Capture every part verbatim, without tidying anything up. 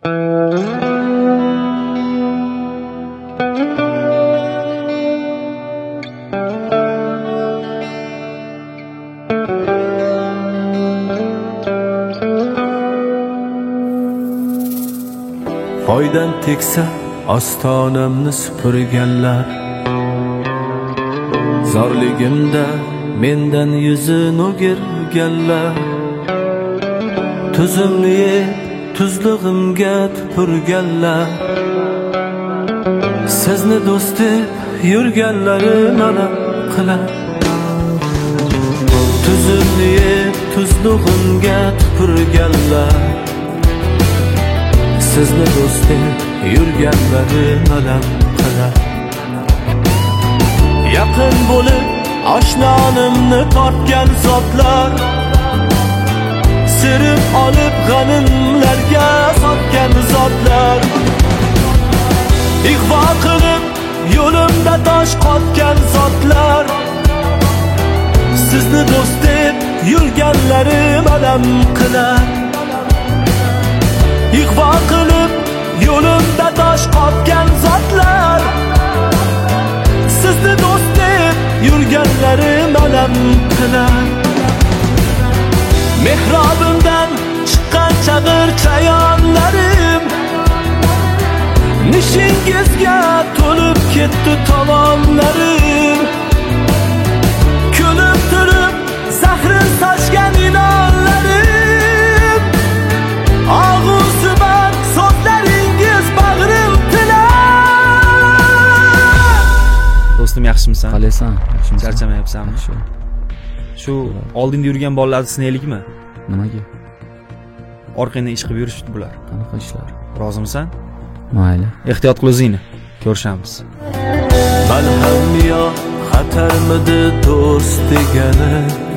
Foydan teksa ostonamni supurganlar, zorligimda mendan yuzin o'girganlar, tuzimni yeb tuzlig'imga tupurganlar, sizni do'st deb yurganlarim alam qilar. Tuzimni yeb tuzlig'imga tupurganlar, sizni do'st deb yurganlarim alam qilar. Yaqin bo'lib oshnonimni tortgan zotlar, sirib olib g'animlarga sotgan zotlar, ig'vo qilib yo'limda tosh qotgan zotlar, sizni do'st deb yurganlarim alam qilar. Ig'vo qilib yo'limda tosh qotgan zotlar, sizni do'st deb yurganlarim alam qilar. Mehrobimdan chiqqan chag'ir chayonlarim, nishingizga to'lib ketdi tovonlarim, kulib turib zahrin sochgan inonlarim, og'usi bor so'zlaringiz bag'rim tilar. Do'stim, yaxshimisan? Qalaysan? Yaxshimisan? Charchamayapsanmi? Shu. Shu oldinda yurgan bolalarni sinaylikmi? Nimaga? Orqangdan ish qilib yurishdi bular. Qanaqa ishlar? Rozimisan? Mayli. Ehtiyot qil o'zingni. Ko'rishamiz. Balham yo xatarmidi do'st degani,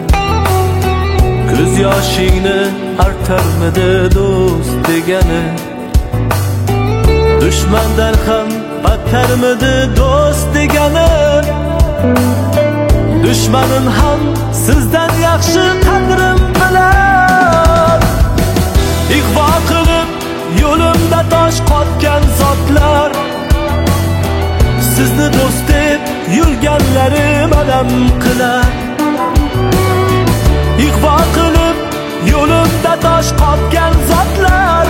ko'z yoshingni artarmidi do'st degani, dushmandan ham battarmidi do'st degani, dushmanim ham sizdan yaxshi qadrim bilar. Ig'vo qilib yo'limda tosh qotgan zotlar, sizni do'st deb yurganlarim alam qilar. Ig'vo qilib yo'limda tosh qotgan zotlar,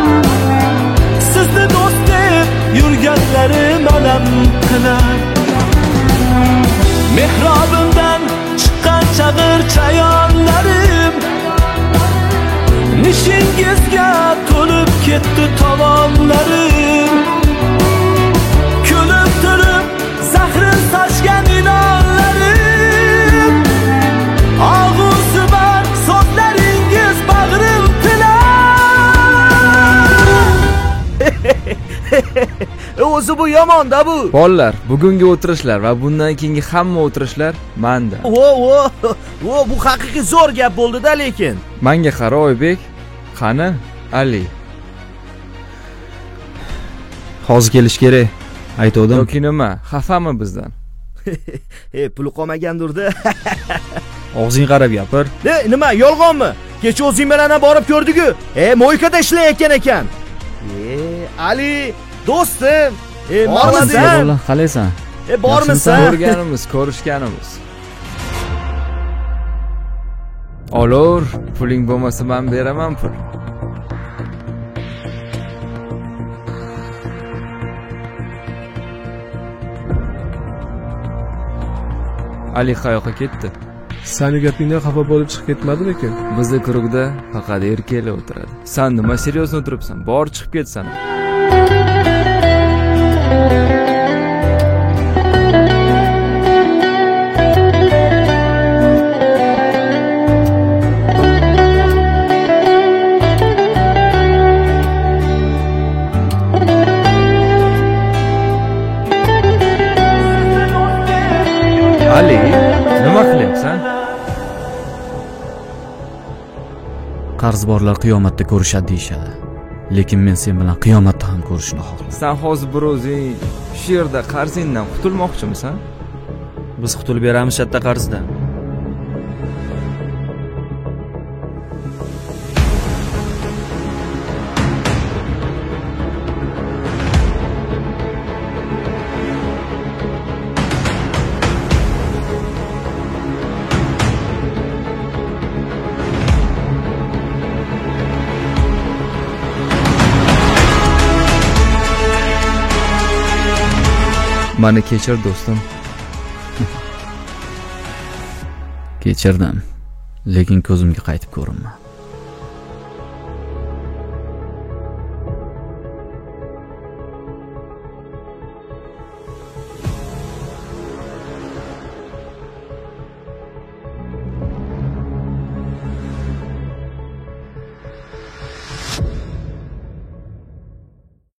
sizni do'st deb yurganlarim alam qilar. Mehrobimdan chiqqan chag'ir chayonlarim, nishingizga to'lib ketdi tovonlarim, kulib turib zahrin sochgan inonlarim, og'usi bor so'zlaringiz bag'rim tilar. O'zi bu yomon-da bu. Bolalar, bugungi o'tirishlar va bundan keyingi hamma o'tirishlar menda. Vo, vo, vo, bu haqiqiy zo'r gap bo'ldi-da, lekin. Menga qara Oybek, qani Ali. Hozir kelish kerak. Aytdim. Yoki nima? Xafami bizdan? E, puli qolmagandir-da. Og'zing qarab gapir. E, nima, yolg'onmi? Kecha o'zing bilan borib ko'rdik-ku. E, mo'ykada ishlayotgan ekan. E, Ali, do'stim. E, bormisan? Qalaysan? E, bormisan? Ko'rganimiz, ko'rishganimiz. Olur, puling bo'lmasa men beraman pul. Ali qayoqqa ketdi? Sani gapingdan xafa bo'lib chiqib ketmadimikin? Bizda kurugda faqat erkaklar o'tiradi. Sen nima seriozno o'tiribsan? Bor chiqib ketsan. Ali, nima qilyapsan? Qarz borlar qiyomatda ko'rishadi deyshadi. Lekin men sen bilan qiyomatda ham ko'rishni xohlayman. Sen hozir bir o'zing shu yerda qarzingdan qutulmoqchimisan? Biz qutulib beramiz shatta qarzdan. Mani kechir do'stim. Kechirdim, lekin ko'zimga qaytib ko'rinma.